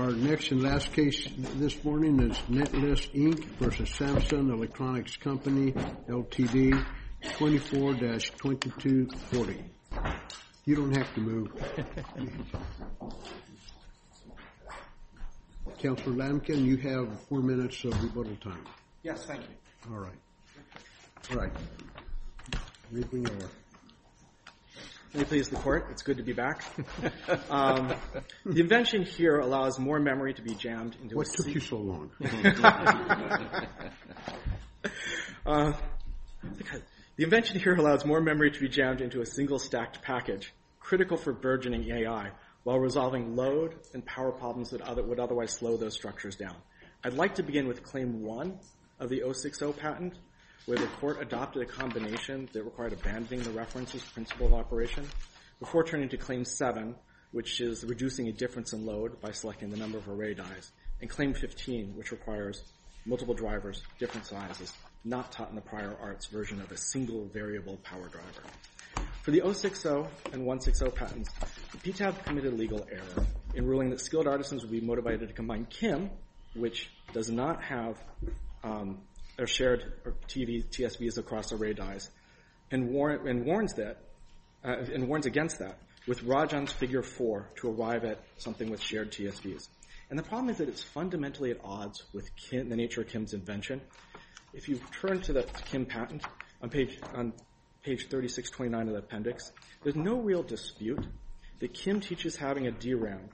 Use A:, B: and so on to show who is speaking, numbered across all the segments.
A: Our next and last case this morning is Netlist Inc. versus Samsung Electronics Company, Ltd., 24-2240. You don't have to move. Councilor Lamkin, you have 4 minutes of rebuttal time.
B: Yes, thank you.
A: All right. Anything over.
B: May it please the court, it's good to be back. The invention here allows more memory to be jammed into
A: What took you so long?
B: The invention here allows more memory to be jammed into a single stacked package, critical for burgeoning AI, while resolving load and power problems that would otherwise slow those structures down. I'd like to begin with Claim 1 of the 060 patent, where the court adopted a combination that required abandoning the references principle of operation, before turning to Claim 7, which is reducing a difference in load by selecting the number of array dies, and Claim 15, which requires multiple drivers, different sizes, not taught in the prior art's version of a single variable power driver. For the 060 and 160 patents, the PTAB committed legal error in ruling that skilled artisans would be motivated to combine KIM, which does not have or shared TSVs across array dies, and warns against that with Rajan's figure 4 to arrive at something with shared TSVs. And the problem is that it's fundamentally at odds with the nature of KIM's invention. If you turn to the KIM patent on page 3629 of the appendix, there's no real dispute that KIM teaches having a DRAM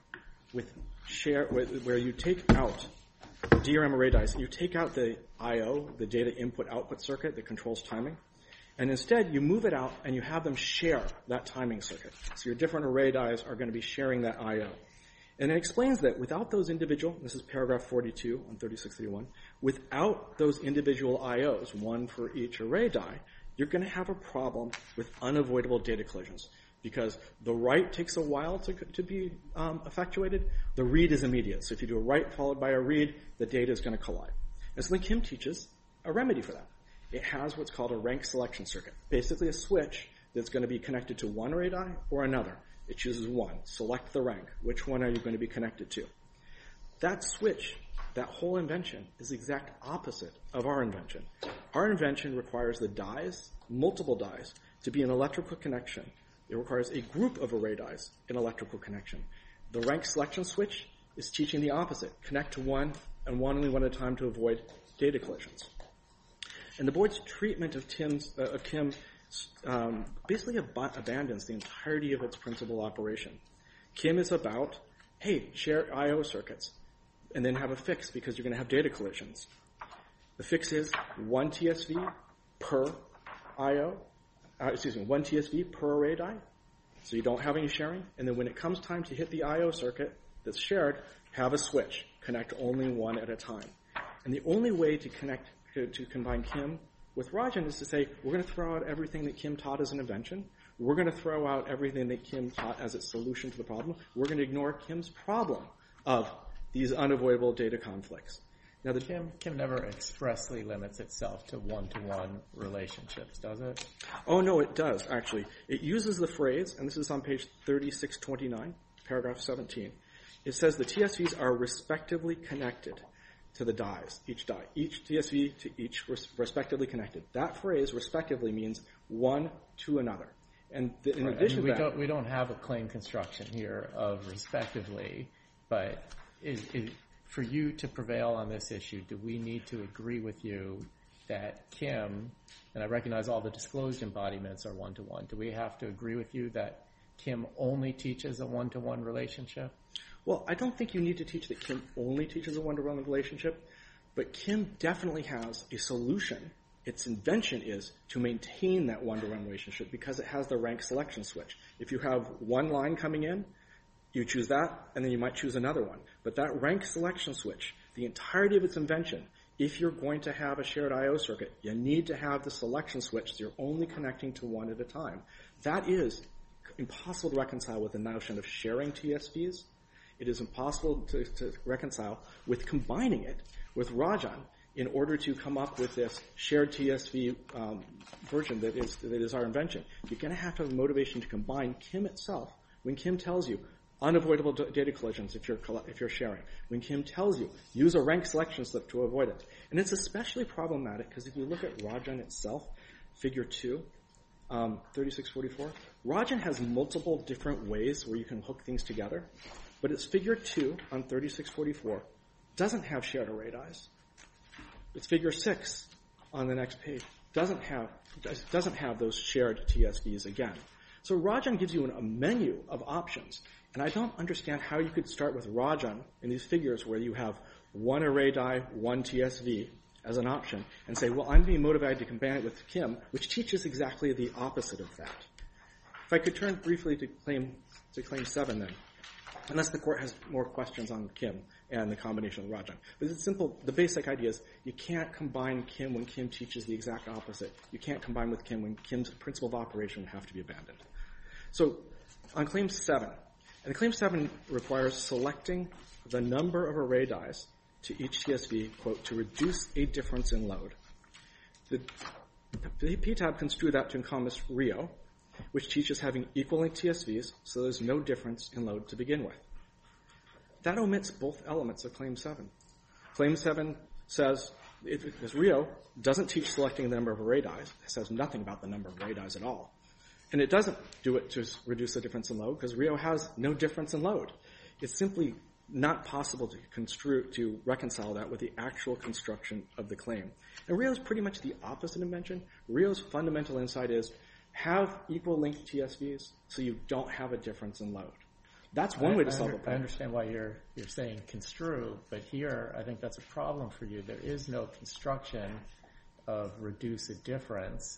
B: where you take out DRAM array dies, you take out the I/O, the data input-output circuit that controls timing, and instead you move it out and you have them share that timing circuit. So your different array dies are going to be sharing that I/O. And it explains that without those individual, this is paragraph 42 on 3631, without those individual I/Os, one for each array die, you're going to have a problem with unavoidable data collisions, because the write takes a while to be effectuated. The read is immediate. So if you do a write followed by a read, the data is going to collide. And so then KIM teaches a remedy for that. It has what's called a rank selection circuit, basically a switch that's going to be connected to one array die or another. It chooses one. Select the rank. Which one are you going to be connected to? That switch, that whole invention, is the exact opposite of our invention. Our invention requires the dies, multiple dies, to be an electrical connection. It requires a group of array dies in electrical connection. The rank selection switch is teaching the opposite. Connect to one and one only one at a time to avoid data collisions. And the board's treatment of KIM basically abandons the entirety of its principal operation. KIM is about, hey, share I/O circuits and then have a fix because you're going to have data collisions. The fix is one TSV per I/O. One TSV per array die, so you don't have any sharing. And then when it comes time to hit the I/O circuit that's shared, have a switch. Connect only one at a time. And the only way to combine KIM with Rajan is to say, we're going to throw out everything that KIM taught as an invention. We're going to throw out everything that KIM taught as its solution to the problem. We're going to ignore KIM's problem of these unavoidable data conflicts. Now,
C: KIM never expressly limits itself to one-to-one relationships, does it?
B: Oh, no, it does, actually. It uses the phrase, and this is on page 3629, paragraph 17. It says the TSVs are respectively connected to the dies, each die. Each TSV to each respectively connected. That phrase, respectively, means one to another. And in addition to that...
C: We don't have a claim construction here of respectively, but for you to prevail on this issue, do we need to agree with you that KIM, and I recognize all the disclosed embodiments are one-to-one, do we have to agree with you that KIM only teaches a one-to-one relationship?
B: Well, I don't think you need to teach that KIM only teaches a one-to-one relationship, but KIM definitely has a solution. Its invention is to maintain that one-to-one relationship because it has the rank selection switch. If you have one line coming in, you choose that, and then you might choose another one. But that rank selection switch, the entirety of its invention, if you're going to have a shared I/O circuit, you need to have the selection switch so you're only connecting to one at a time. That is impossible to reconcile with the notion of sharing TSVs. It is impossible to reconcile with combining it with Rajan in order to come up with this shared TSV version that is our invention. You're going to have a motivation to combine KIM itself. When KIM tells you, unavoidable data collisions if you're sharing. When Kim tells you, use a rank selection slip to avoid it. And it's especially problematic because if you look at Rajan itself, figure 2, 3644, Rajan has multiple different ways where you can hook things together, but it's figure 2 on 3644 doesn't have shared array dies. It's figure 6 on the next page doesn't have those shared TSVs again. So Rajan gives you a menu of options, and I don't understand how you could start with Rajan in these figures where you have one array die, one TSV as an option, and say, well, I'm being motivated to combine it with Kim, which teaches exactly the opposite of that. If I could turn briefly to claim 7 then, unless the court has more questions on Kim and the combination of Rajan. But it's simple. The basic idea is you can't combine Kim when Kim teaches the exact opposite. You can't combine with Kim when Kim's principle of operation would have to be abandoned. So on claim 7, and claim 7 requires selecting the number of array dies to each TSV, quote, to reduce a difference in load. The PTAB construed that to encompass Rio, which teaches having equal length TSVs, so there's no difference in load to begin with. That omits both elements of Claim 7. Claim 7 says, because Rio doesn't teach selecting the number of array dies. It says nothing about the number of array dies at all. And it doesn't do it to reduce the difference in load, because Rio has no difference in load. It's simply not possible to reconcile that with the actual construction of the claim. And Rio is pretty much the opposite invention. Rio's fundamental insight is have equal length TSVs so you don't have a difference in load. That's one way to solve the problem.
C: I understand why you're saying construe, but here I think that's a problem for you. There is no construction of reduce a difference.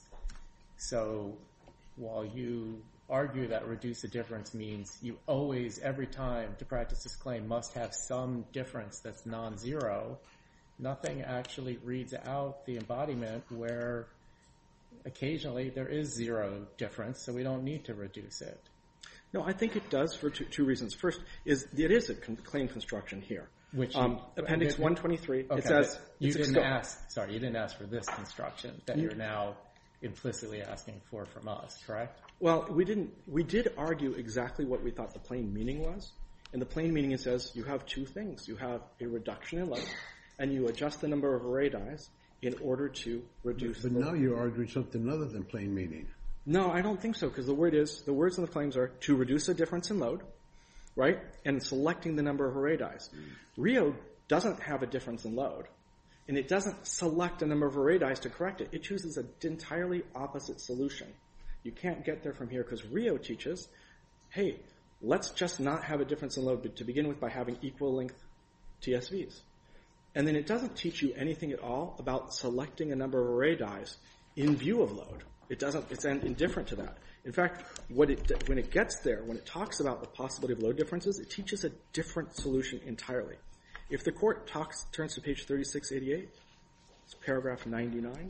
C: So while you argue that reduce a difference means you always, every time to practice this claim, must have some difference that's non-zero, nothing actually reads out the embodiment where occasionally there is zero difference, so we don't need to reduce it.
B: No, I think it does for two reasons. First, it is a claim construction here.
C: Which
B: Appendix 123,
C: okay,
B: it says
C: you didn't ask for this construction that you're now implicitly asking for from us, correct?
B: Well, we did argue exactly what we thought the plain meaning was. And the plain meaning, it says you have two things. You have a reduction in load, and you adjust the number of array dies in order to reduce
A: But now you're arguing something other than plain meaning.
B: No, I don't think so, because the words in the claims are to reduce a difference in load, right, and selecting the number of array dies. Rio doesn't have a difference in load, and it doesn't select a number of array dies to correct it. It chooses an entirely opposite solution. You can't get there from here because Rio teaches, hey, let's just not have a difference in load to begin with by having equal length TSVs. And then it doesn't teach you anything at all about selecting a number of array dies in view of load. It's indifferent to that. In fact, when it gets there, when it talks about the possibility of load differences, it teaches a different solution entirely. If the court turns to page 3688, it's paragraph 99,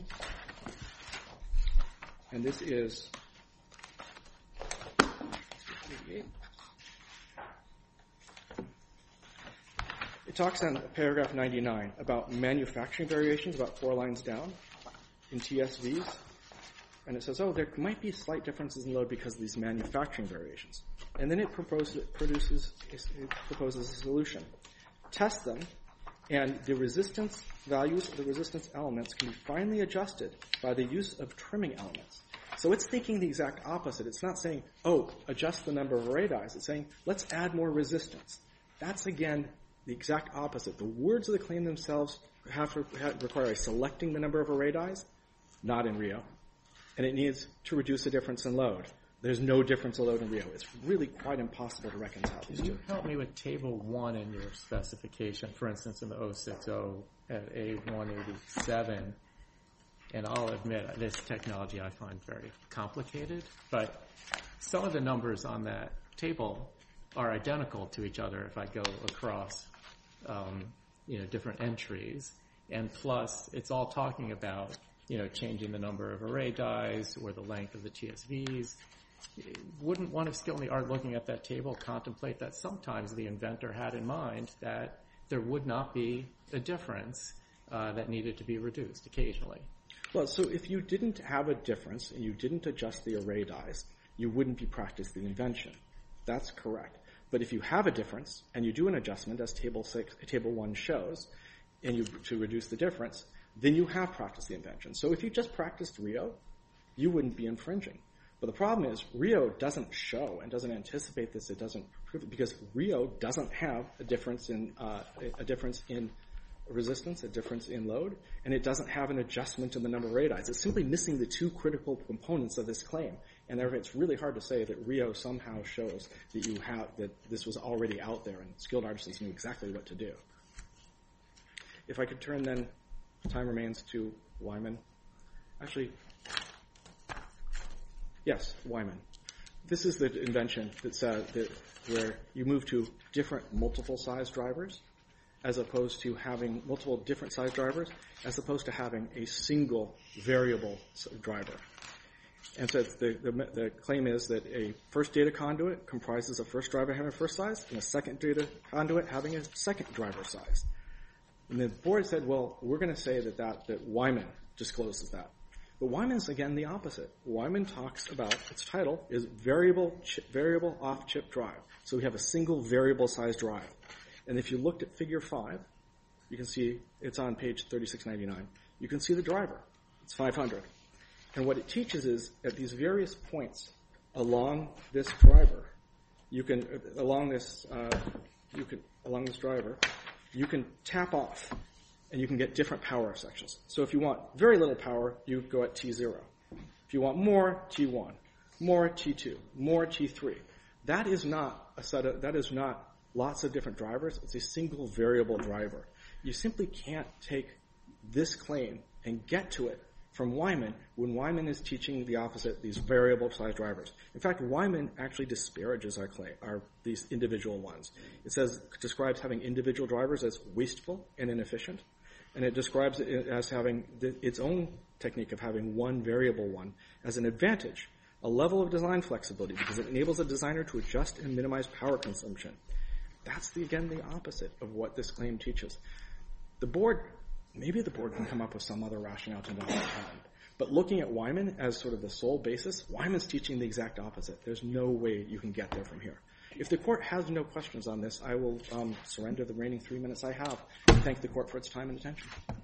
B: and this is 88. It talks on paragraph 99 about manufacturing variations, about 4 lines down in TSVs. And it says, there might be slight differences in load because of these manufacturing variations. And then it proposes a solution. Test them, and the resistance values of the resistance elements can be finely adjusted by the use of trimming elements. So it's thinking the exact opposite. It's not saying, adjust the number of array dies. It's saying, let's add more resistance. That's, again, the exact opposite. The words of the claim themselves require selecting the number of array dies, not in Rio. And it needs to reduce the difference in load. There's no difference in load in Rio. It's really quite impossible to reconcile these two.
C: Can you help me with Table 1 in your specification, for instance, in the 060 at A187? And I'll admit, this technology I find very complicated, but some of the numbers on that table are identical to each other if I go across different entries. And plus, it's all talking about changing the number of array dies or the length of the TSVs. Wouldn't one of skill in the art looking at that table contemplate that sometimes the inventor had in mind that there would not be a difference that needed to be reduced occasionally?
B: Well, so if you didn't have a difference and you didn't adjust the array dies, you wouldn't be practicing the invention. That's correct. But if you have a difference and you do an adjustment, as Table 1 shows, and to reduce the difference, then you have practiced the invention. So if you just practiced Rio, you wouldn't be infringing. But the problem is Rio doesn't show and doesn't anticipate this. It doesn't prove it because Rio doesn't have a difference in resistance, a difference in load, and it doesn't have an adjustment in the number of radii. It's simply missing the two critical components of this claim. And therefore, it's really hard to say that Rio somehow shows that this was already out there and skilled artisans knew exactly what to do. If I could turn then, time remains, to Wyman. Actually, yes, Wyman. This is the invention where you move to different multiple size drivers as opposed to having multiple different size drivers, as opposed to having a single variable driver. And so the claim is that a first data conduit comprises a first driver having a first size and a second data conduit having a second driver size. And the board said, well, we're going to say that Wyman discloses that. But Wyman's, again, the opposite. Wyman talks about, its title is variable off-chip drive. So we have a single variable size drive. And if you looked at figure 5, you can see it's on page 3699. You can see the driver. It's 500. And what it teaches is at these various points along this driver, along this driver, you can tap off and you can get different power sections. So if you want very little power, you go at T0. If you want more, T1, more T2, more T3. That is not lots of different drivers. It's a single variable driver. You simply can't take this claim and get to it from Wyman when Wyman is teaching the opposite, these variable size drivers. In fact, Wyman actually disparages these individual ones. It describes having individual drivers as wasteful and inefficient, and it describes it as having its own technique of having one variable one as an advantage, a level of design flexibility, because it enables a designer to adjust and minimize power consumption. That's, again, the opposite of what this claim teaches. Maybe the board can come up with some other rationale to not have. But looking at Wyman as sort of the sole basis, Wyman's teaching the exact opposite. There's no way you can get there from here. If the court has no questions on this, I will surrender the remaining 3 minutes I have and thank the court for its time and attention.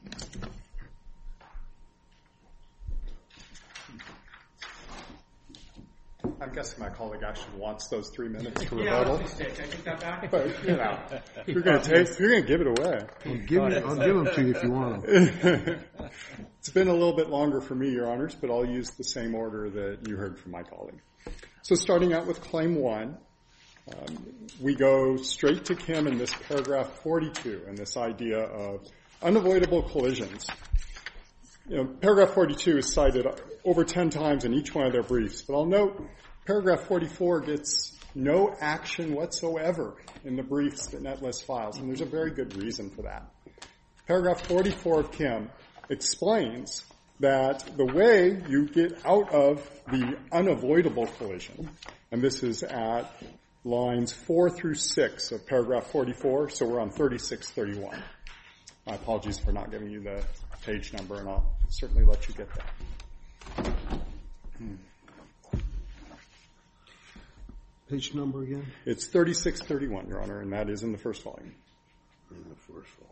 D: I'm guessing my colleague actually wants those 3 minutes to rebuttal.
B: Can I take that back?
D: But, you're going to give it away.
A: I'll give them to you if you want them.
D: It's been a little bit longer for me, Your Honors, but I'll use the same order that you heard from my colleague. So starting out with Claim 1, we go straight to Kim in this paragraph 42 and this idea of unavoidable collisions. Paragraph 42 is cited over 10 times in each one of their briefs, but I'll note paragraph 44 gets no action whatsoever in the briefs that Netlist files, and there's a very good reason for that. Paragraph 44 of Kim explains that the way you get out of the unavoidable collision, and this is at lines 4 through 6 of paragraph 44, so we're on 3631. My apologies for not giving you the page number, and I'll certainly let you get that.
A: Page number again?
D: It's 3631, Your Honor, and that is in the first volume.
A: In the first volume.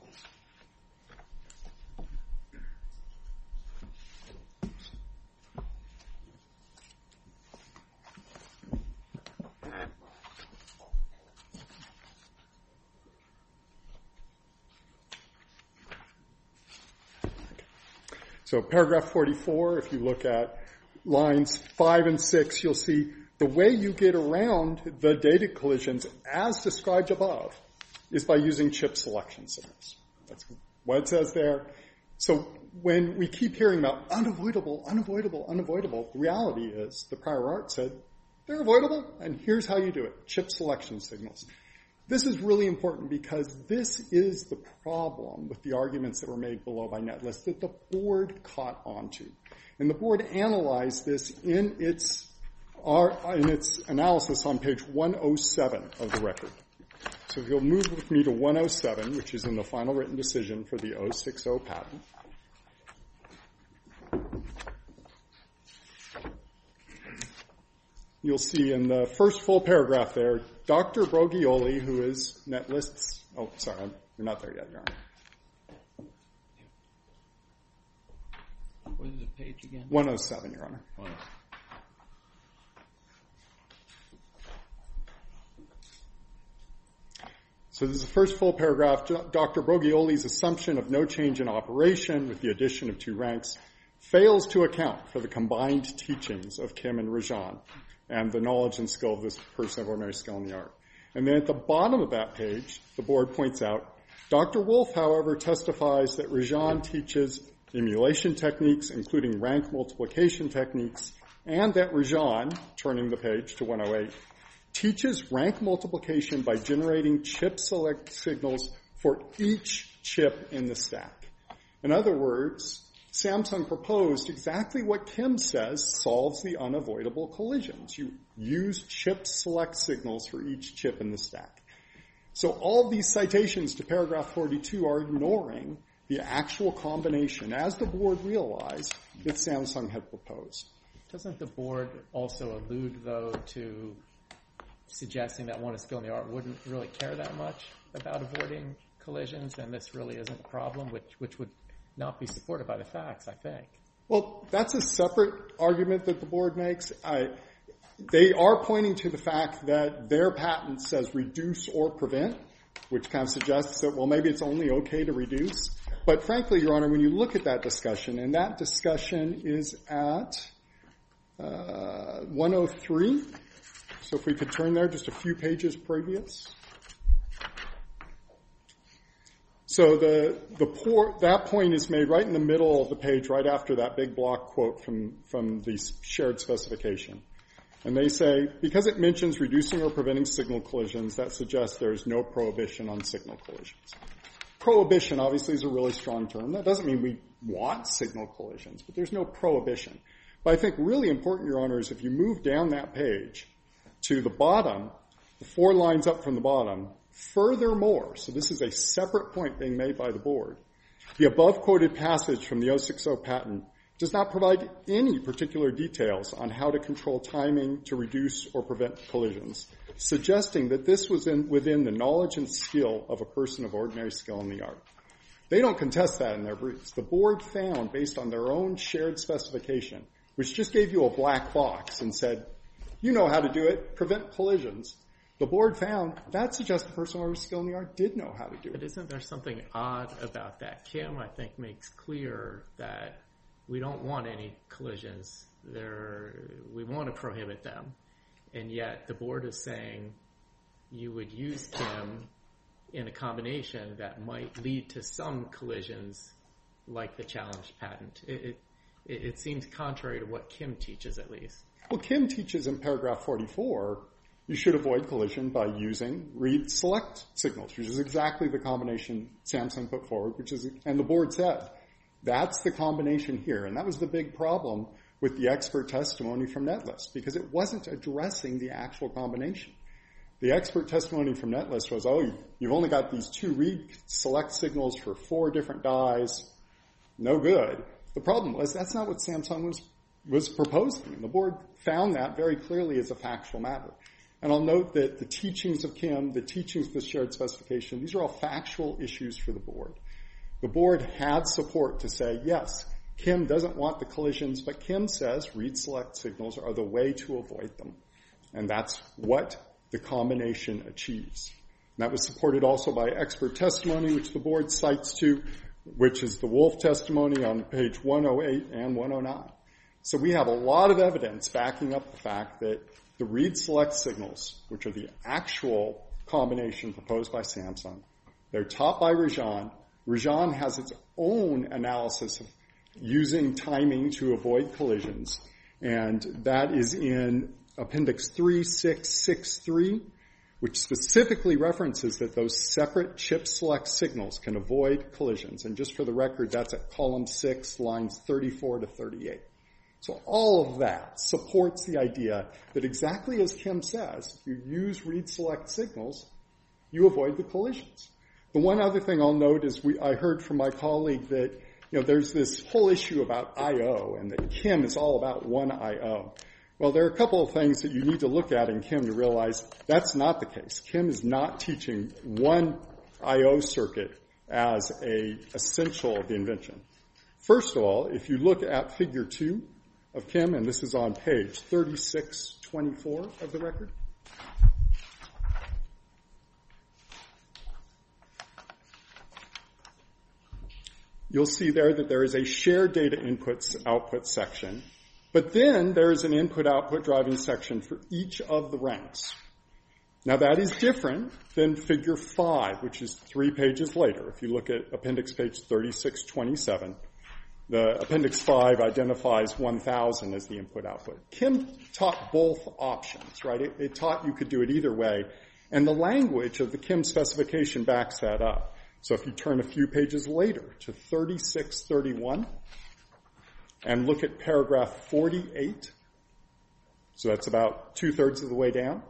D: So paragraph 44, if you look at lines 5 and 6, you'll see the way you get around the data collisions as described above is by using chip selection signals. That's what it says there. So when we keep hearing about unavoidable, the reality is the prior art said they're avoidable, and here's how you do it, chip selection signals. This is really important because this is the problem with the arguments that were made below by Netlist that the board caught onto. And the board analyzed this in its analysis on page 107 of the record. So if you'll move with me to 107, which is in the final written decision for the 060 patent. You'll see in the first full paragraph there, Dr. Brogioli, who is Netlist's... Oh, sorry, you're not there yet, Your Honor.
E: What is the page again?
D: 107, Your Honor. So this is the first full paragraph. Dr. Brogioli's assumption of no change in operation with the addition of 2 ranks fails to account for the combined teachings of Kim and Rajan and the knowledge and skill of this person of ordinary skill in the art. And then at the bottom of that page, the board points out, Dr. Wolf, however, testifies that Rajan teaches emulation techniques, including rank multiplication techniques, and that Rajan, turning the page to 108, teaches rank multiplication by generating chip select signals for each chip in the stack. In other words, Samsung proposed exactly what Kim says solves the unavoidable collisions. You use chip select signals for each chip in the stack. So all these citations to paragraph 42 are ignoring the actual combination, as the board realized, that Samsung had proposed.
C: Doesn't the board also allude, though, to suggesting that one of skill in the art wouldn't really care that much about avoiding collisions, and this really isn't a problem, which would not be supported by the facts, I think?
D: Well, that's a separate argument that the board makes. They are pointing to the fact that their patent says reduce or prevent, which kind of suggests that, well, maybe it's only okay to reduce. But frankly, Your Honor, when you look at that discussion, and that discussion is at 103, so if we could turn there just a few pages previous. So that point is made right in the middle of the page, right after that big block quote from the shared specification. And they say, because it mentions reducing or preventing signal collisions, that suggests there's no prohibition on signal collisions. Prohibition, obviously, is a really strong term. That doesn't mean we want signal collisions, but there's no prohibition. But I think really important, Your Honor, is if you move down that page to the bottom, the 4 lines up from the bottom, furthermore, so this is a separate point being made by the board, the above-quoted passage from the 060 patent does not provide any particular details on how to control timing to reduce or prevent collisions, suggesting that this was within the knowledge and skill of a person of ordinary skill in the art. They don't contest that in their briefs. The board found, based on their own shared specification, which just gave you a black box and said, you know how to do it, prevent collisions. The board found that suggests the person of ordinary skill in the art did know how to do it.
C: But isn't there something odd about that? Kim, I think, makes clear that we don't want any collisions. We want to prohibit them. And yet the board is saying you would use Kim in a combination that might lead to some collisions like the challenged patent. It seems contrary to what Kim teaches, at least.
D: Well, Kim teaches in paragraph 44, you should avoid collision by using read-select signals, which is exactly the combination Samsung put forward, and the board said, that's the combination here. And that was the big problem with the expert testimony from Netlist, because it wasn't addressing the actual combination. The expert testimony from Netlist was, you've only got these 2 read-select signals for 4 different dies, no good. The problem was that's not what Samsung was proposing. And the board found that very clearly as a factual matter. And I'll note that the teachings of Kim, the teachings of the shared specification, these are all factual issues for the board. The board had support to say, yes, Kim doesn't want the collisions, but Kim says read-select signals are the way to avoid them. And that's what the combination achieves. And that was supported also by expert testimony, which the board cites to, which is the Wolf testimony on page 108 and 109. So we have a lot of evidence backing up the fact that the read-select signals, which are the actual combination proposed by Samsung, they're taught by Rajan. Rajan has its own analysis of using timing to avoid collisions, and that is in Appendix 3663, which specifically references that those separate chip select signals can avoid collisions. And just for the record, that's at column 6, lines 34 to 38. So all of that supports the idea that exactly as Kim says, if you use read-select signals, you avoid the collisions. The one other thing I'll note is I heard from my colleague that there's this whole issue about I/O and that Kim is all about one I/O. Well, there are a couple of things that you need to look at in Kim to realize that's not the case. Kim is not teaching one I/O circuit as a essential of the invention. First of all, if you look at figure 2 of Kim, and this is on page 3624 of the record, you'll see there that there is a shared data inputs output section, but then there is an input-output driving section for each of the ranks. Now that is different than figure 5, which is 3 pages later. If you look at appendix page 3627, the appendix 5 identifies 1000 as the input-output. Kim taught both options, right? It taught you could do it either way, and the language of the Kim specification backs that up. So if you turn a few pages later to 3631 and look at paragraph 48, so that's about 2/3 of the way down,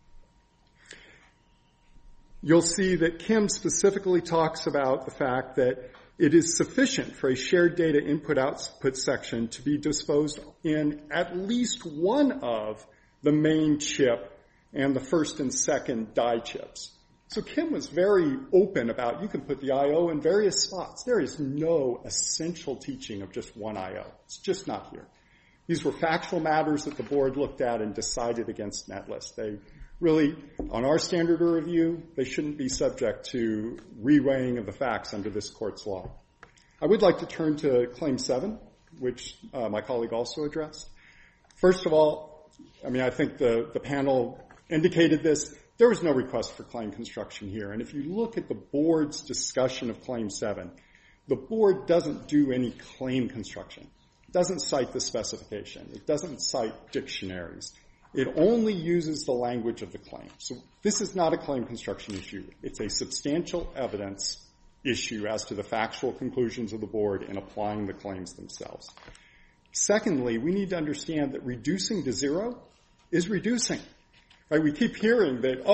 D: you'll see that Kim specifically talks about the fact that it is sufficient for a shared data input-output section to be disposed in at least one of the main chip and the first and second die chips. So Kim was very open about you can put the I/O in various spots. There is no essential teaching of just one I/O. It's just not here. These were factual matters that the board looked at and decided against Netlist. They really, on our standard of review, they shouldn't be subject to reweighing of the facts under this court's law. I would like to turn to Claim 7, which my colleague also addressed. First of all, I think the panel indicated this. There was no request for claim construction here. And if you look at the board's discussion of Claim 7, the board doesn't do any claim construction. It doesn't cite the specification. It doesn't cite dictionaries. It only uses the language of the claim. So this is not a claim construction issue. It's a substantial evidence issue as to the factual conclusions of the board in applying the claims themselves. Secondly, we need to understand that reducing to zero is reducing. Right? We keep hearing that,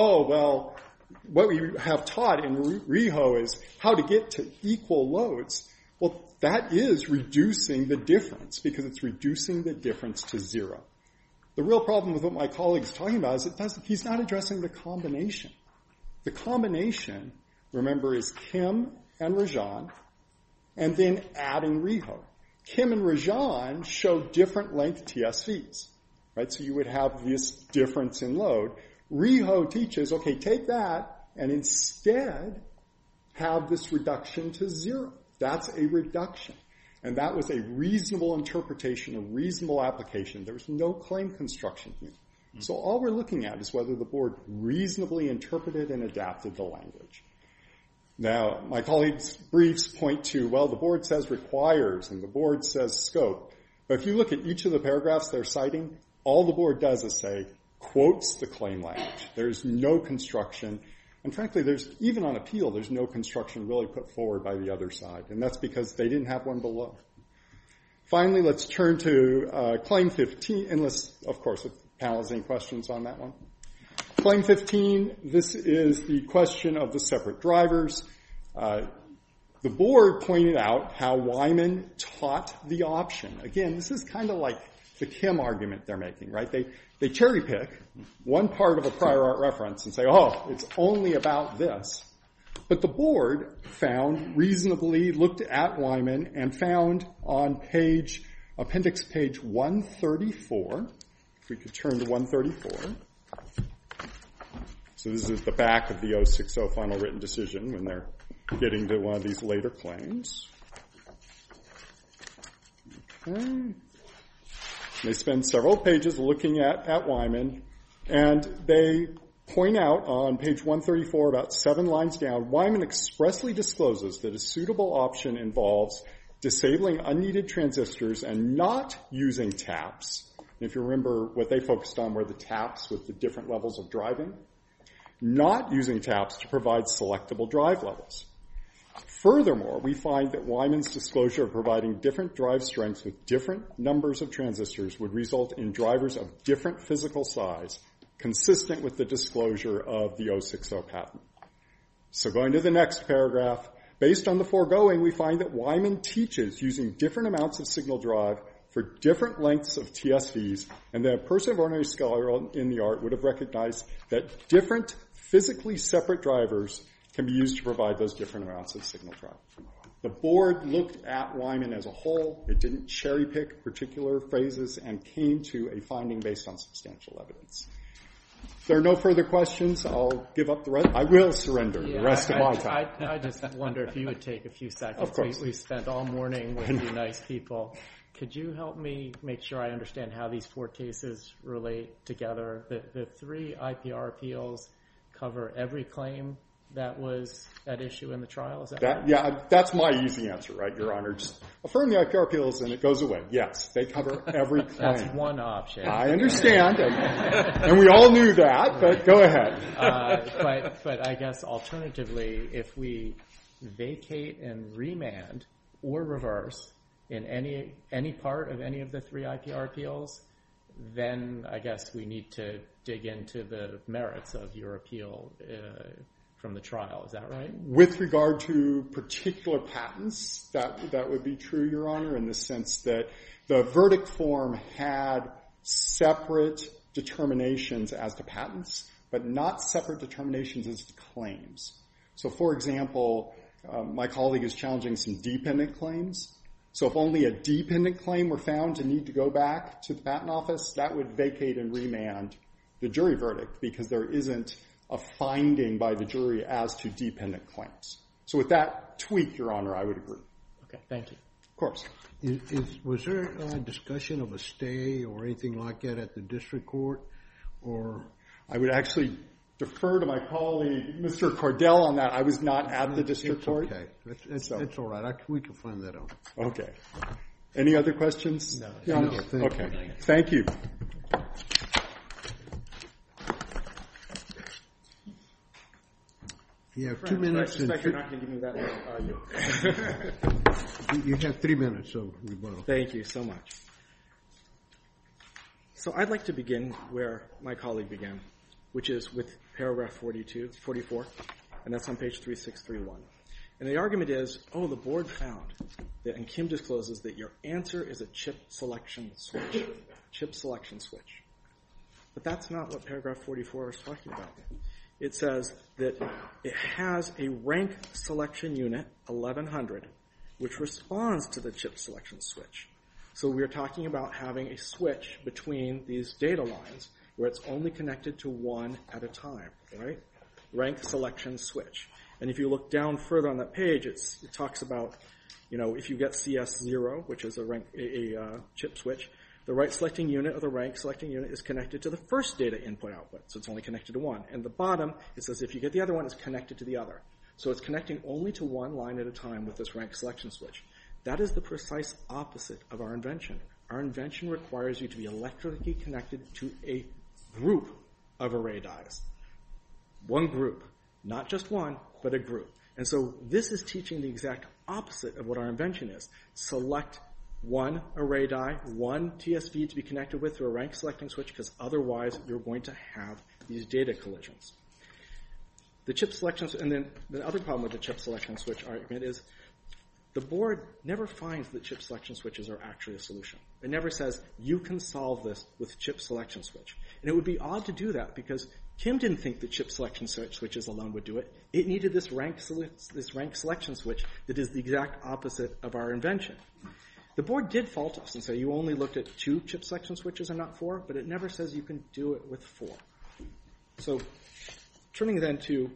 D: what we have taught in RIHO is how to get to equal loads. Well, that is reducing the difference because it's reducing the difference to zero. The real problem with what my colleague's talking about is he's not addressing the combination. The combination, remember, is Kim and Rajan, and then adding RIHO. Kim and Rajan show different length TSVs. Right, so you would have this difference in load. RIHO teaches, okay, take that and instead have this reduction to zero. That's a reduction. And that was a reasonable interpretation, a reasonable application. There was no claim construction here. So all we're looking at is whether the board reasonably interpreted and adapted the language. Now, my colleagues' briefs point to, the board says requires and the board says scope. But if you look at each of the paragraphs they're citing, all the board does is say, quotes the claim language. There's no construction. And frankly, even on appeal, there's no construction really put forward by the other side. And that's because they didn't have one below. Finally, let's turn to Claim 15, unless, of course, if the panel has any questions on that one. Claim 15, this is the question of the separate drivers. The board pointed out how Wyman taught the option. Again, this is kind of like the Kim argument they're making, right? They cherry pick one part of a prior art reference and say, it's only about this. But the board looked at Wyman and found on appendix page 134, if we could turn to 134. So this is the back of the 060 final written decision when they're getting to one of these later claims. Okay. They spend several pages looking at Wyman, and they point out on page 134, about 7 lines down, Wyman expressly discloses that a suitable option involves disabling unneeded transistors and not using taps. If you remember, what they focused on were the taps with the different levels of driving. Not using taps to provide selectable drive levels. Furthermore, we find that Wyman's disclosure of providing different drive strengths with different numbers of transistors would result in drivers of different physical size, consistent with the disclosure of the 060 patent. So going to the next paragraph, based on the foregoing, we find that Wyman teaches using different amounts of signal drive for different lengths of TSVs, and that a person of ordinary skill in the art would have recognized that different physically separate drivers can be used to provide those different amounts of signal drive. The board looked at Wyman as a whole. It didn't cherry-pick particular phrases and came to a finding based on substantial evidence. If there are no further questions, I'll give up the rest. I will surrender the rest of my time.
C: I just wonder if you would take a few seconds.
D: Of course.
C: We spent all morning with you nice people. Could you help me make sure I understand how these 4 cases relate together? The 3 IPR appeals cover every claim that was at issue in the trial? Is that right?
D: Yeah, that's my easy answer, right, Your Honor? Just affirm the IPR appeals and it goes away. Yes, they cover every claim.
C: That's one option.
D: I understand, and we all knew that, but go ahead.
C: But I guess alternatively, if we vacate and remand or reverse in any part of any of the 3 IPR appeals, then I guess we need to dig into the merits of your appeal from the trial. Is that right?
D: With regard to particular patents, that would be true, Your Honor, in the sense that the verdict form had separate determinations as to patents, but not separate determinations as to claims. So, for example, my colleague is challenging some dependent claims. So if only a dependent claim were found to need to go back to the patent office, that would vacate and remand the jury verdict because there isn't a finding by the jury as to dependent claims. So with that tweak, Your Honor, I would agree.
C: Okay, thank you.
D: Of course.
A: Was there a discussion of a stay or anything like that at the district court? Or
D: I would actually defer to my colleague, Mr. Cordell, on that. I was not at the district court.
A: Okay, that's all right. We can find that out.
D: Okay. Any other questions?
C: No.
A: No, thank
D: Okay.
A: you.
D: Thank you.
A: You have 2 minutes.
B: I suspect you're not going to give me that long, are you?
A: You have 3 minutes of rebuttal.
B: Thank you so much. So I'd like to begin where my colleague began, which is with paragraph 44, and that's on page 3631. And the argument is, the board found that, and Kim discloses that your answer is a chip selection switch. Chip selection switch. But that's not what paragraph 44 is talking about. It says that it has a rank selection unit, 1100, which responds to the chip selection switch. So we're talking about having a switch between these data lines where it's only connected to one at a time, right? Rank selection switch. And if you look down further on that page, it talks about, if you get CS0, which is a chip switch, the right selecting unit or the rank selecting unit is connected to the first data input output, so it's only connected to one. And the bottom, it says if you get the other one, it's connected to the other. So it's connecting only to one line at a time with this rank selection switch. That is the precise opposite of our invention. Our invention requires you to be electrically connected to a group of array dies. One group. Not just one, but a group. And so this is teaching the exact opposite of what our invention is. Select one array die, one TSV to be connected with through a rank selecting switch, because otherwise you're going to have these data collisions. The chip selection, and then the other problem with the chip selection switch argument is the board never finds that chip selection switches are actually a solution. It never says, you can solve this with chip selection switch. And it would be odd to do that because Kim didn't think that chip selection switches alone would do it. It needed this rank selection switch that is the exact opposite of our invention. The board did fault us and say you only looked at 2 chip selection switches and not 4, but it never says you can do it with 4. So turning then to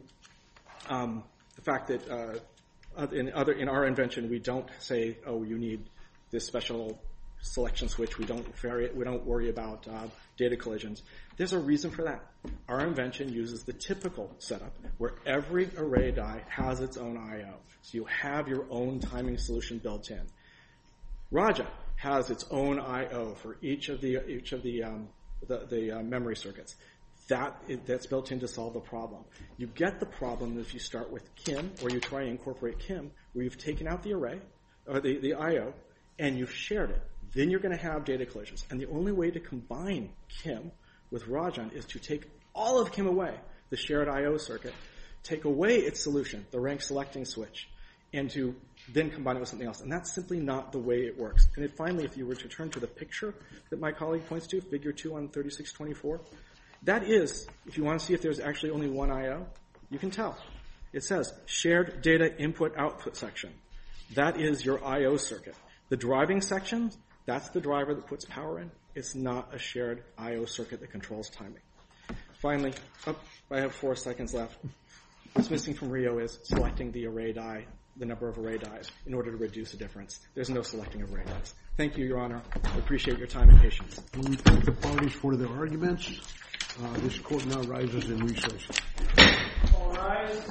B: the fact that in our invention we don't say, you need this special selection switch. We don't worry about data collisions. There's a reason for that. Our invention uses the typical setup where every array die has its own I/O. So you have your own timing solution built in. Raja has its own I/O for each of the memory circuits. That's built in to solve the problem. You get the problem if you start with Kim, or you try and incorporate Kim, where you've taken out the array, or the I/O, and you've shared it. Then you're going to have data collisions. And the only way to combine Kim with Rajan is to take all of Kim away, the shared I/O circuit, take away its solution, the rank selecting switch, and to then combine it with something else. And that's simply not the way it works. And then finally, if you were to turn to the picture that my colleague points to, figure 2 on 3624, that is, if you want to see if there's actually only one I/O, you can tell. It says shared data input-output section. That is your I/O circuit. The driving section, that's the driver that puts power in. It's not a shared I/O circuit that controls timing. Finally, I have 4 seconds left. What's missing from Rio is selecting the array die, the number of array dies, in order to reduce the difference. There's no selecting of array dies. Thank you, Your Honor. I appreciate your time and patience.
A: We thank the parties for their arguments. This court now rises in recess.
F: All rise.